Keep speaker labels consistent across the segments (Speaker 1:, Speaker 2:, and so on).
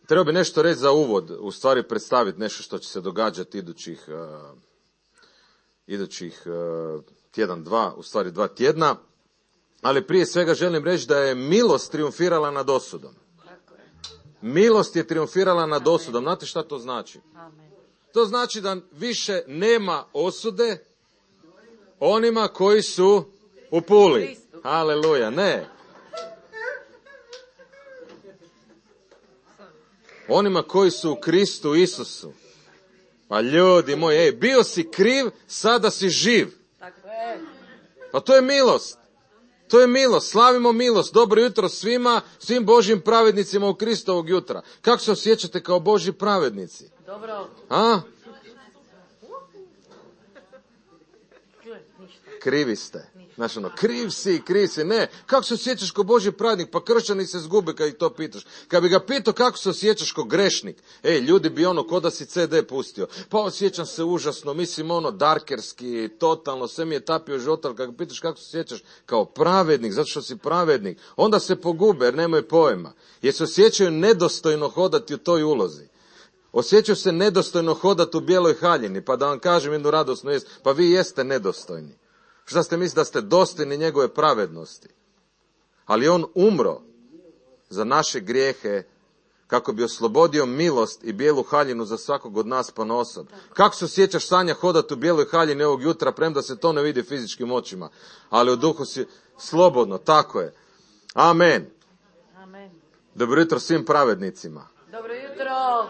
Speaker 1: Treba bi nešto reći za uvod, u stvari predstaviti nešto što će se događati idućih tjedan, dva, u stvari 2 tjedna. Ali prije svega želim reći da je milost triumfirala nad osudom. Milost je triumfirala nad osudom. Znate šta to znači? To znači da više nema osude onima koji su u Puli. Haleluja, ne. Onima koji su u Kristu Isusu. Pa ljudi moji, bio si kriv, sada si živ. Pa to je milost. To je milost, slavimo milost. Dobro jutro svim Božjim pravednicima u Kristovog jutra. Kako se osjećate kao Božji pravednici?
Speaker 2: Dobro.
Speaker 1: A? Krivi ste. Znaš kriv si, ne. Kako se osjećaš kao Božji pravednik? Pa kršćani se zgube kad ih to pitaš. Kad bi ga pitao kako se osjećaš kao grešnik, ljudi bi ko da si CD pustio. Pa osjećam se užasno, mislim darkerski, totalno, sve mi je tapio život, ali kad ga pitaš kako se osjećaš kao pravednik, zato što si pravednik, onda se pogube jer nemaju pojma. Jer se osjećaju nedostojno hodati u toj ulozi. Osjećaju se nedostojno hodati u bijeloj haljini, pa da vam kažem jednu radosnu vijest, pa vi jeste nedostojni. Šta ste mislili da ste dostojni njegove pravednosti? Ali on umro za naše grijehe kako bi oslobodio milost i bijelu haljinu za svakog od nas ponaosob. Kako se osjećaš, Sanja, hodati u bijeloj haljini ovog jutra, premda se to ne vidi fizičkim očima, ali u duhu si slobodno, tako je. Amen.
Speaker 2: Amen.
Speaker 1: Dobro jutro svim pravednicima.
Speaker 2: Dobro jutro.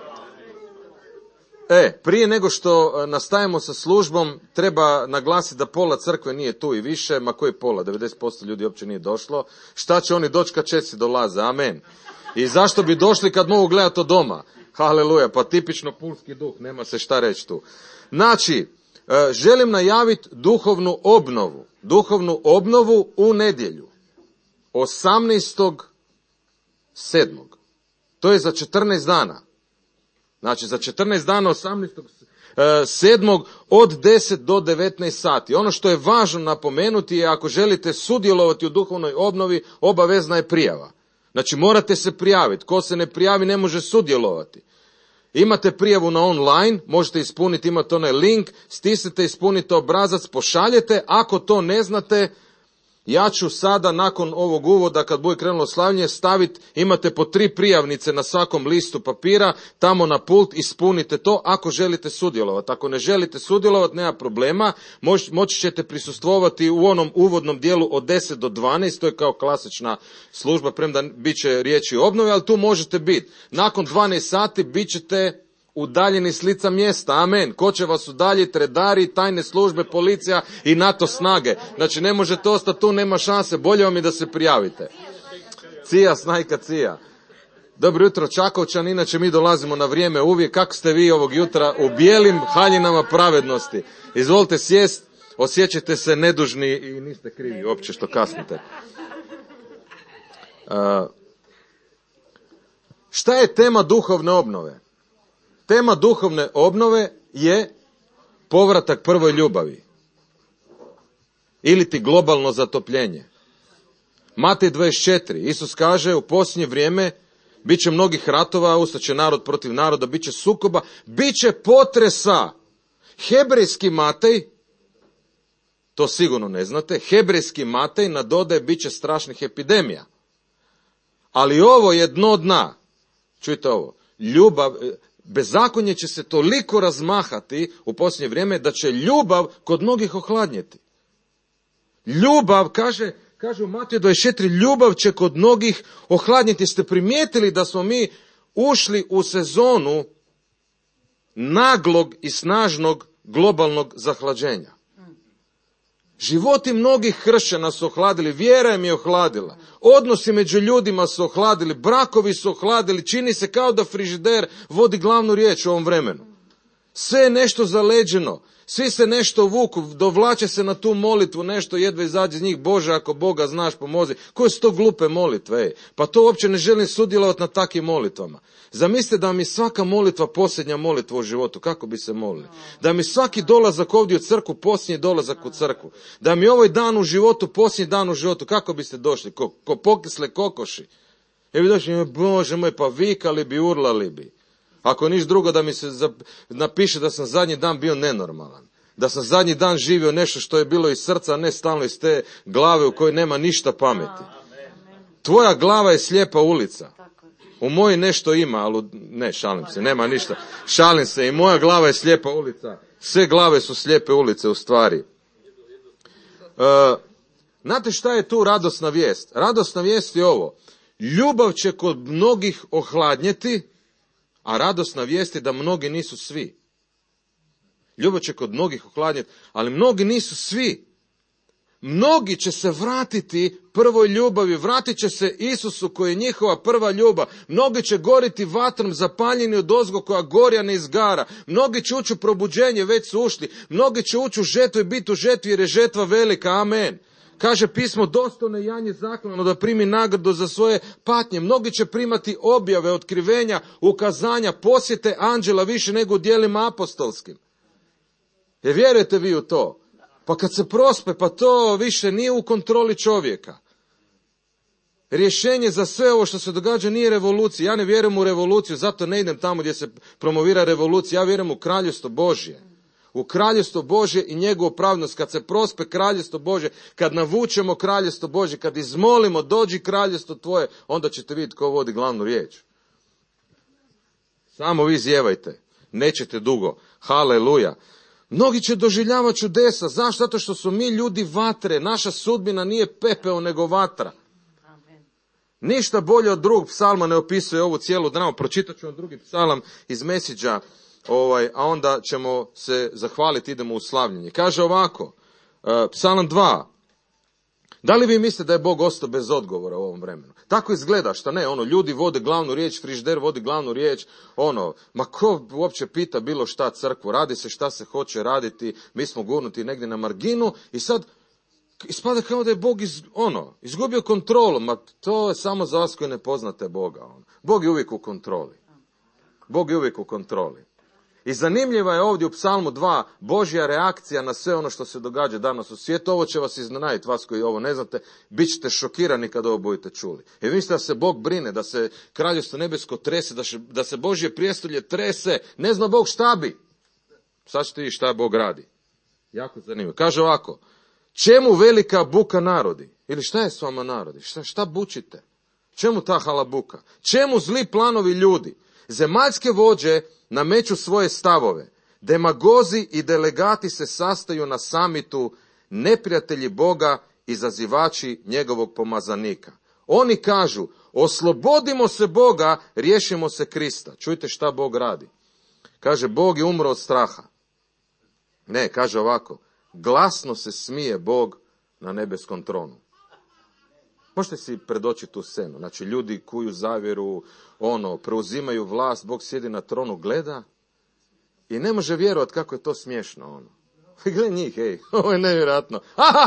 Speaker 1: Prije nego što nastavimo sa službom, treba naglasiti da pola crkve nije tu i više, ma koji pola, 90% ljudi uopće nije došlo. Šta će oni doći kad čeci dolaze? Amen. I zašto bi došli kad mogu gledati od doma? Haleluja, pa tipično pulski duh, nema se šta reći tu. Znači, želim najaviti duhovnu obnovu u nedjelju, 18.7. To je za 14 dana. Znači, za 14 dana 18.7. od 10 do 19 sati. Ono što je važno napomenuti je, ako želite sudjelovati u duhovnoj obnovi, obavezna je prijava. Znači, morate se prijaviti. Ko se ne prijavi, ne može sudjelovati. Imate prijavu na online, možete ispuniti, imate onaj link, stisnite, ispunite obrazac, pošaljete. Ako to ne znate, ja ću sada, nakon ovog uvoda, kad bude krenulo slavljenje, staviti, imate po 3 prijavnice na svakom listu papira, tamo na pult, ispunite to ako želite sudjelovati. Ako ne želite sudjelovati, nema problema, moći ćete prisustvovati u onom uvodnom dijelu od 10 do 12, to je kao klasična služba, premda bit će riječi o obnovi, ali tu možete biti. Nakon 12 sati bit ćete udaljeni s lica mjesta, amen. Ko će vas udaljiti? Redari, tajne službe, policija i NATO snage. Znači, ne možete ostati tu, nema šanse, bolje vam je da se prijavite. Cija, snajka, cija. Dobro jutro, Čakovčan, inače mi dolazimo na vrijeme uvijek. Kako ste vi ovog jutra u bijelim haljinama pravednosti? Izvolite sjest, osjećajte se nedužni i niste krivi uopće što kasnite. Šta je tema duhovne obnove? Tema duhovne obnove je povratak prvoj ljubavi. Ili ti globalno zatopljenje. Matej 24. Isus kaže, u posljednje vrijeme bit će mnogih ratova, ustaće narod protiv naroda, bit će sukoba, bit će potresa. Hebrejski Matej, to sigurno ne znate, hebrejski Matej nadodaje bit će strašnih epidemija. Ali ovo je dno dna. Čujte ovo. Bezakonje će se toliko razmahati u posljednje vrijeme da će ljubav kod mnogih ohladnjeti. Ljubav, kaže u Mateju 24, ljubav će kod mnogih ohladnjeti. Ste primijetili da smo mi ušli u sezonu naglog i snažnog globalnog zahlađenja? Životi mnogih kršćana su ohladili, vjera im je ohladila, odnosi među ljudima su ohladili, brakovi su ohladili, čini se kao da frižider vodi glavnu riječ u ovom vremenu. Sve je nešto zaleđeno, svi se nešto vuku, dovlače se na tu molitvu, nešto jedva izađe iz njih, Bože, ako Boga znaš, pomozi. Koje su to glupe molitve? Pa to uopće ne želim sudjelovati na takvim molitvama. Zamislite da mi svaka molitva posljednja molitva u životu, kako bi se molili? Da mi svaki dolazak ovdje u crkvu posljednji dolazak u crkvu. Da mi ovaj dan u životu posljednji dan u životu, kako biste došli? Ko pokisle kokoši. I bi došli, Bože moj, pa vikali bi, urlali bi. Ako niš drugo da mi se napiše da sam zadnji dan bio nenormalan. Da sam zadnji dan živio nešto što je bilo iz srca, a ne stalno iz te glave u kojoj nema ništa pameti. Tvoja glava je slijepa ulica. U mojoj nešto ima, ali ne, šalim se, nema ništa. Šalim se, i moja glava je slijepa ulica. Sve glave su slijepe ulice u stvari. Znate šta je tu radosna vijest? Radosna vijest je ovo. Ljubav će kod mnogih ohladnjeti, a radosna vijest je da mnogi nisu svi. Ljubav će kod mnogih ohladnjeti, ali mnogi nisu svi. Mnogi će se vratiti prvoj ljubavi, vratit će se Isusu koji je njihova prva ljubav. Mnogi će goriti vatrom zapaljeni odozgo koja gorja ne izgara. Mnogi će ući u probuđenje, već su ušli. Mnogi će ući u žetvu i biti u žetvi jer je žetva velika. Amen. Kaže pismo, dostojno je janje zaklano da primi nagradu za svoje patnje. Mnogi će primati objave, otkrivenja, ukazanja, posjete anđela više nego u djelima apostolskim. Jer vjerujete vi u to? Pa kad se prospe, pa to više nije u kontroli čovjeka. Rješenje za sve ovo što se događa nije revolucija. Ja ne vjerujem u revoluciju, zato ne idem tamo gdje se promovira revolucija. Ja vjerujem u kraljevstvo Božje. U kraljevstvo Božje i njegovu pravednost. Kad se prospe kraljevstvo Božje, kad navučemo kraljevstvo Božje, kad izmolimo dođi kraljevstvo tvoje, onda ćete vidjeti ko vodi glavnu riječ. Samo vi zjevajte. Nećete dugo. Haleluja. Mnogi će doživljavati čudesa. Zašto? Zato što su mi ljudi vatre. Naša sudbina nije pepeo nego vatra.
Speaker 2: Amen.
Speaker 1: Ništa bolje od drugog psalma ne opisuje ovu cijelu dramu. Pročitat ću vam drugi psalam iz Mesiđa, a onda ćemo se zahvaliti, idemo u slavljenje. Kaže ovako, psalam 2. Da li vi mislite da je Bog ostao bez odgovora u ovom vremenu? Tako izgleda, šta ne, ljudi vode glavnu riječ, frižider vodi glavnu riječ, ma ko uopće pita bilo šta crkvu, radi se šta se hoće raditi, mi smo gurnuti negdje na marginu i sad ispada kao da je Bog izgubio kontrolu, ma to je samo za vas koji ne poznate Boga. Bog je uvijek u kontroli. Bog je uvijek u kontroli. I zanimljiva je ovdje u psalmu 2 Božja reakcija na sve ono što se događa danas u svijetu. Ovo će vas iznenaditi, vas koji ovo ne znate, bit ćete šokirani kad ovo budete čuli. Jer mislite da se Bog brine, da se kraljevstvo nebesko trese, da se Božje prijestolje trese, ne zna Bog šta bi. Sad ćete vidjeti šta Bog radi. Jako zanimljivo. Kaže ovako, čemu velika buka narodi? Ili šta je s vama narodi? Šta bučite? Čemu ta halabuka? Čemu zli planovi ljudi? Zemaljske vođe nameću svoje stavove. Demagozi i delegati se sastaju na samitu, neprijatelji Boga, izazivači njegovog pomazanika. Oni kažu, oslobodimo se Boga, riješimo se Krista. Čujte šta Bog radi. Kaže, Bog je umro od straha. Ne, kaže ovako, glasno se smije Bog na nebeskom tronu. Možete si predočiti tu scenu. Znači, ljudi kuju zavjeru, preuzimaju vlast, Bog sjedi na tronu, gleda i ne može vjerovati kako je to smiješno. Gle njih, ovo je nevjerojatno.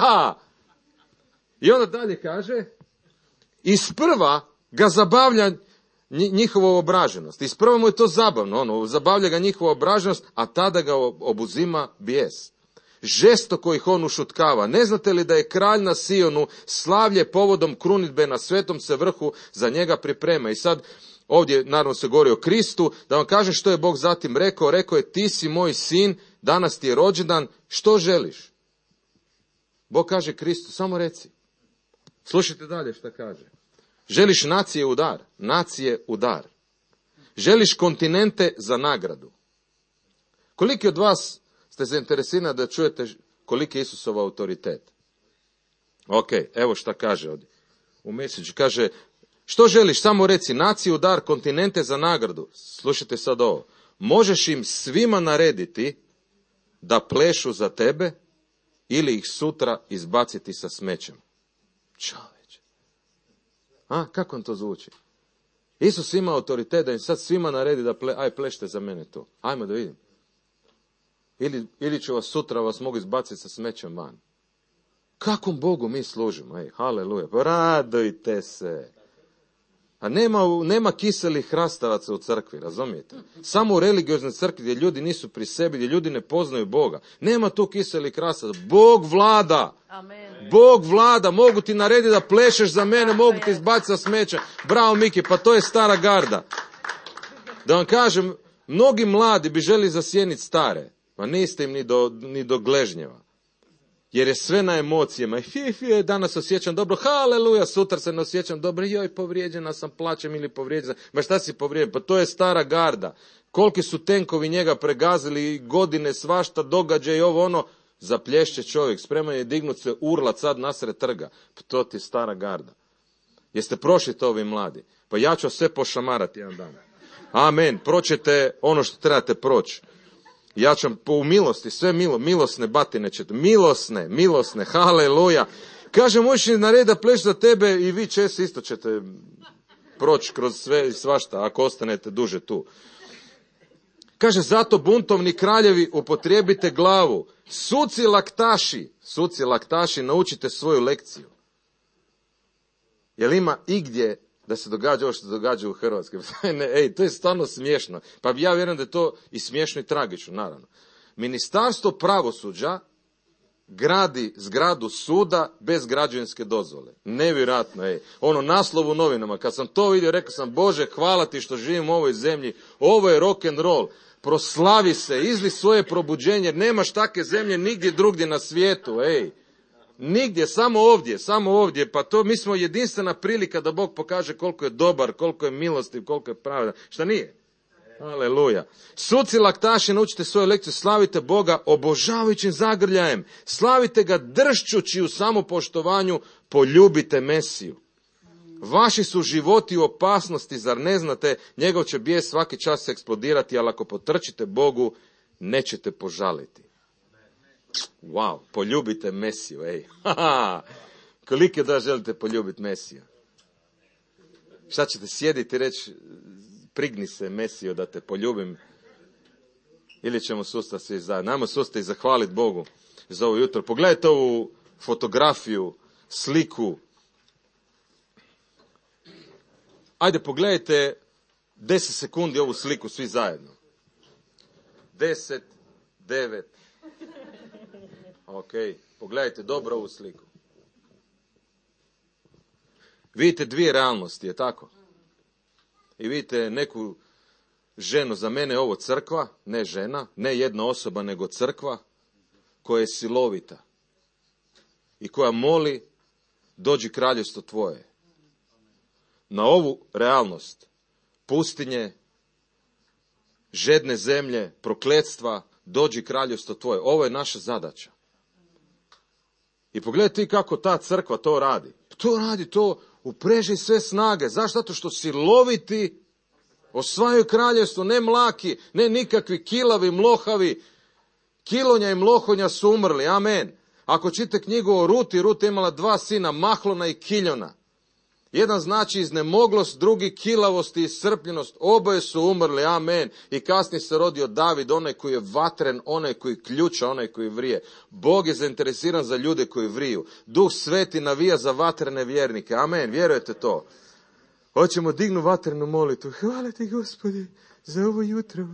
Speaker 1: I onda dalje kaže, isprva ga zabavlja njihova obraženost. Isprva mu je to zabavno, zabavlja ga njihova obraženost, a tada ga obuzima bijes. Žestoko ih on ušutkava. Ne znate li da je kralj na Sionu slavlje povodom krunidbe na svetom se vrhu za njega priprema? I sad ovdje naravno se govori o Kristu, da vam kaže što je Bog zatim rekao. Rekao je, ti si moj sin, danas ti je rođendan, što želiš? Bog kaže Kristu, samo reci. Slušajte dalje šta kaže. Želiš nacije u dar? Nacije u dar. Želiš kontinente za nagradu? Koliki od vas ste zainteresirani da čujete koliki je Isusov autoritet? Ok, evo šta kaže ovdje. U Mesiđu kaže, što želiš, samo reci, naciju, dar, kontinente za nagradu. Slušajte sad ovo. Možeš im svima narediti da plešu za tebe ili ih sutra izbaciti sa smećem. Čoveče. Kako vam to zvuči? Isus ima autoritet da im sad svima naredi da plešte za mene to. Ajmo da vidim. Ili ću vas sutra mogu izbaciti sa smećem van. Kakvom Bogu mi služimo? Haleluja. Radujte se. A nema kiselih hrastavaca u crkvi, razumijete? Samo u religioznoj crkvi gdje ljudi nisu pri sebi, gdje ljudi ne poznaju Boga. Nema tu kiselih hrastavaca. Bog vlada.
Speaker 2: Amen.
Speaker 1: Bog vlada, mogu ti narediti da plešeš za mene, mogu ti izbaciti sa smeća. Bravo Miki, pa to je stara garda. Da vam kažem, mnogi mladi bi želi zasjeniti stare, pa niste im ni do gležnjeva. Jer je sve na emocijama. Danas osjećam dobro, haleluja, sutra se ne osjećam dobro, joj, povrijeđena sam, plačem ili povrijeđena. Ma šta si povrijeđen? Pa to je stara garda. Koliki su tenkovi njega pregazili, godine, svašta, događaj, ovo ono, zaplješće čovjek, spreman je dignut se urlat sad nasred trga. Pa to ti je stara garda. Jeste prošli to ovi mladi? Pa ja ću sve pošamarati jedan dan. Amen, proćete ono što trebate proći. Ja ću u milosti, sve milosne batine ćete, milosne, haleluja. Kaže, možeš narediti da pleš za tebe i vi često isto ćete proći kroz sve i svašta, ako ostanete duže tu. Kaže, zato buntovni kraljevi upotrijebite glavu. Suci laktaši, naučite svoju lekciju. Jel ima igdje da se događa ovo što se događa u Hrvatskoj? To je stvarno smiješno. Pa ja vjerujem da je to i smiješno i tragično, naravno. Ministarstvo pravosuđa gradi zgradu suda bez građevinske dozvole. Nevjerojatno, Ono naslov u novinama, kad sam to vidio, rekao sam, Bože, hvala ti što živim u ovoj zemlji. Ovo je rock and roll. Proslavi se, izli svoje probuđenje, jer nemaš takve zemlje nigdje drugdje na svijetu, Nigdje, samo ovdje, pa to mi smo jedinstvena prilika da Bog pokaže koliko je dobar, koliko je milostiv, koliko je pravedan. Šta nije? Aleluja. Suci laktaši, naučite svoju lekciju, slavite Boga obožavajućim zagrljajem, slavite ga dršćući u samopoštovanju, poljubite Mesiju. Vaši su životi u opasnosti, zar ne znate, njegov će bijes svaki čas eksplodirati, ali ako potrčite Bogu, nećete požaliti. Wow, poljubite Mesiju, Koliko da želite poljubiti Mesiju? Šta ćete sjediti i reći, prigni se Mesiju da te poljubim? Ili ćemo sustati svi zajedno? Najmo sustati i zahvaliti Bogu za ovo jutro. Pogledajte ovu fotografiju, sliku. Ajde, pogledajte 10 sekundi ovu sliku svi zajedno. 10, 9. Ok, pogledajte dobro ovu sliku. Vidite dvije realnosti, je tako? I vidite neku ženu, za mene je ovo crkva, ne žena, ne jedna osoba, nego crkva, koja je silovita i koja moli, dođi kraljevstvo tvoje. Na ovu realnost, pustinje, žedne zemlje, prokletstva, dođi kraljevstvo tvoje. Ovo je naša zadaća. I pogledajte kako ta crkva to radi. To upreži sve snage. Zašto? Zato što siloviti osvajaju kraljevstvo, ne mlaki, ne nikakvi kilavi, mlohavi. Kilonja i mlohonja su umrli, amen. Ako čite knjigu o Ruti, Ruta je imala 2 sina, Mahlona i Kiljona. Jedan znači iznemoglost, drugi kilavost i iscrpljenost. Oboje su umrli, amen. I kasnije se rodio David, onaj koji je vatren, onaj koji ključa, onaj koji vrije. Bog je zainteresiran za ljude koji vriju. Duh Sveti navija za vatrene vjernike, amen. Vjerujete to? Hoćemo dignu vatrenu molitvu. Hvala ti, Gospodi, za ovo jutro,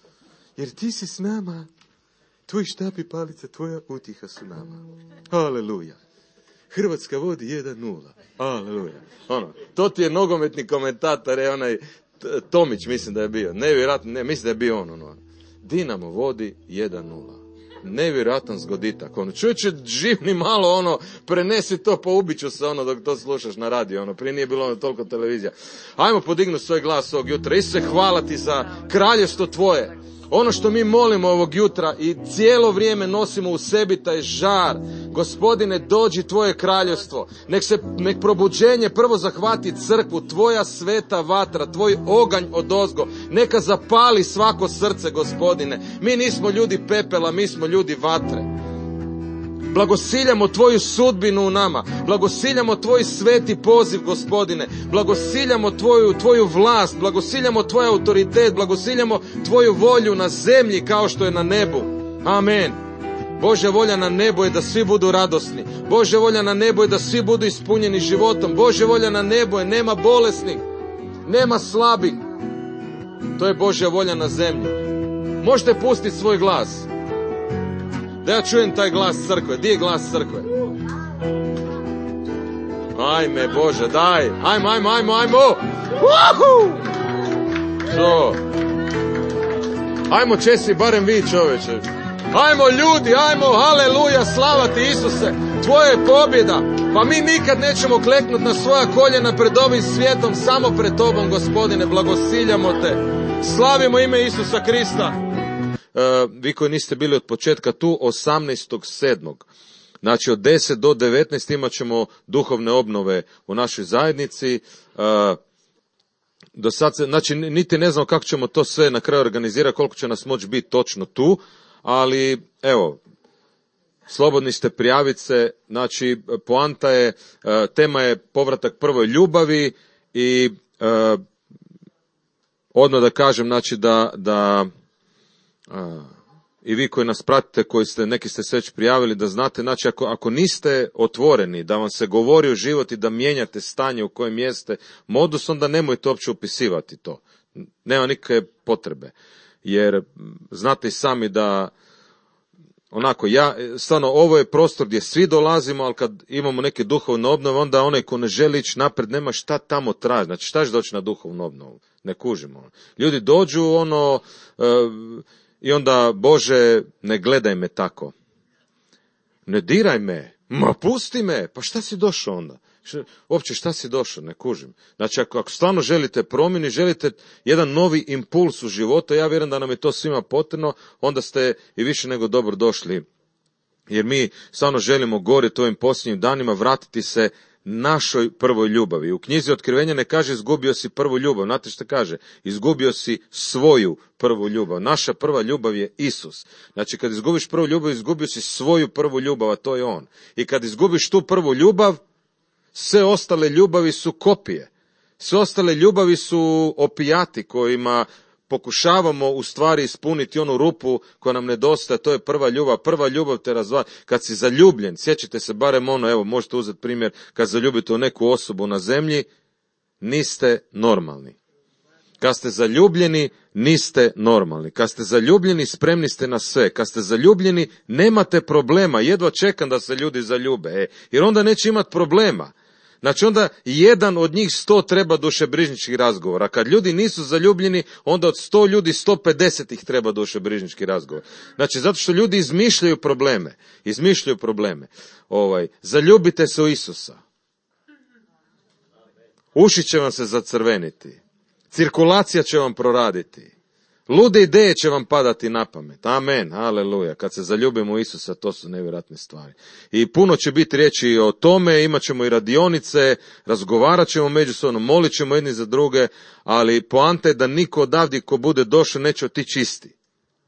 Speaker 1: jer ti si s nama. Tvoj štap i palica, tvoja utiha su nama. Haleluja. Hrvatska vodi 1-0. Aleluja. To ti je nogometni komentator, onaj Tomić, mislim da je bio. Nevjerojatno, ne, mislim da je bio on. Dinamo vodi 1-0. Nevjerojatan zgoditak. Čovječe, živni malo, prenesi to, poubit ću se, dok to slušaš na radio, prije nije bilo toliko televizija. Ajmo podignuti svoj glas ovog jutra. Isuse, hvala ti za kraljevstvo tvoje. Ono što mi molimo ovog jutra i cijelo vrijeme nosimo u sebi taj žar. Gospodine, dođi tvoje kraljevstvo. Nek probuđenje prvo zahvati crkvu, tvoja sveta vatra, tvoj oganj odozgo. Neka zapali svako srce, Gospodine. Mi nismo ljudi pepela, mi smo ljudi vatre. Blagosiljamo tvoju sudbinu u nama. Blagosiljamo tvoj sveti poziv, Gospodine. Blagosiljamo tvoju vlast. Blagosiljamo tvoj autoritet. Blagosiljamo tvoju volju na zemlji kao što je na nebu. Amen. Božja volja na nebu je da svi budu radosni. Božja volja na nebu je da svi budu ispunjeni životom. Božja volja na nebu je nema bolesnih, nema slabih. To je Božja volja na zemlji. Možete pustiti svoj glas. Da ja čujem taj glas crkve. Gdje je glas crkve? Ajme Bože, daj. Ajmo. Uhu! To. Ajmo Česi, barem vi čoveče. Ajmo ljudi, ajmo, haleluja, slava ti Isuse. Tvoja je pobjeda. Pa mi nikad nećemo kleknuti na svoja koljena pred ovim svijetom, samo pred tobom, Gospodine, blagosiljamo te. Slavimo ime Isusa Krista. Vi koji niste bili od početka tu, 18.7. Znači od 10 do 19 imat ćemo duhovne obnove u našoj zajednici. Do sad znači niti ne znam kako ćemo to sve na kraju organizirati, koliko će nas moći biti točno tu, ali evo, slobodni ste prijaviti se. Znači poanta je, tema je povratak prvoj ljubavi i odmah da kažem, znači da i vi koji nas pratite, koji ste, neki ste se već prijavili, da znate, znači ako niste otvoreni, da vam se govori o život i da mijenjate stanje u kojem jeste modus, onda nemojte uopće upisivati to. Nema nikakve potrebe. Jer znate i sami da onako, stvarno, ovo je prostor gdje svi dolazimo, ali kad imamo neke duhovne obnove, onda onaj ko ne želi ići napred, nema šta tamo traži. Znači, šta će doći na duhovnu obnovu? Ne kužimo. Ljudi dođu, i onda, Bože, ne gledaj me tako. Ne diraj me. Ma pusti me. Pa šta si došao onda? Uopće šta si došao? Ne kužim. Znači, ako stvarno želite promjeni, želite jedan novi impuls u životu, ja vjerujem da nam je to svima potrebno, onda ste i više nego dobro došli. Jer mi stvarno želimo gorjeti ovim posljednjim danima, vratiti se našoj prvoj ljubavi. U knjizi Otkrivenja ne kaže izgubio si prvu ljubav. Znate što kaže? Izgubio si svoju prvu ljubav. Naša prva ljubav je Isus. Znači kad izgubiš prvu ljubav, izgubio si svoju prvu ljubav, a to je On. I kad izgubiš tu prvu ljubav, sve ostale ljubavi su kopije. Sve ostale ljubavi su opijati kojima pokušavamo u stvari ispuniti onu rupu koja nam nedostaje, to je prva ljubav. Prva ljubav te razdvaja. Kad si zaljubljen, sjećate se barem evo možete uzeti primjer, kad zaljubite u neku osobu na zemlji, niste normalni. Kad ste zaljubljeni, niste normalni. Kad ste zaljubljeni, spremni ste na sve. Kad ste zaljubljeni, nemate problema. Jedva čekam da se ljudi zaljube, jer onda neće imati problema. Znači onda jedan od njih 100 treba dušebrižničkih razgovora. Kad ljudi nisu zaljubljeni, onda od 100 ljudi 150 ih treba dušebrižnički razgovor. Znači zato što ljudi izmišljaju probleme. Zaljubite se u Isusa. Uši će vam se zacrveniti. Cirkulacija će vam proraditi. Lude ideje će vam padati na pamet. Amen, aleluja. Kad se zaljubimo u Isusa, to su nevjerojatne stvari. I puno će biti riječi o tome, imat ćemo i radionice, razgovarat ćemo međusobno, molit ćemo jedni za druge, ali poanta je da niko odavdje ko bude došao neće otići isti.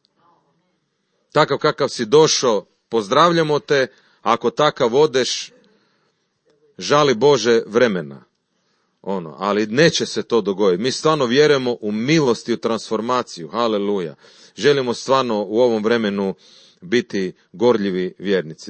Speaker 1: Takav kakav si došao, pozdravljamo te, ako takav odeš, žali Bože vremena. Ali neće se to dogoditi. Mi stvarno vjerujemo u milost i u transformaciju. Haleluja. Želimo stvarno u ovom vremenu biti gorljivi vjernici.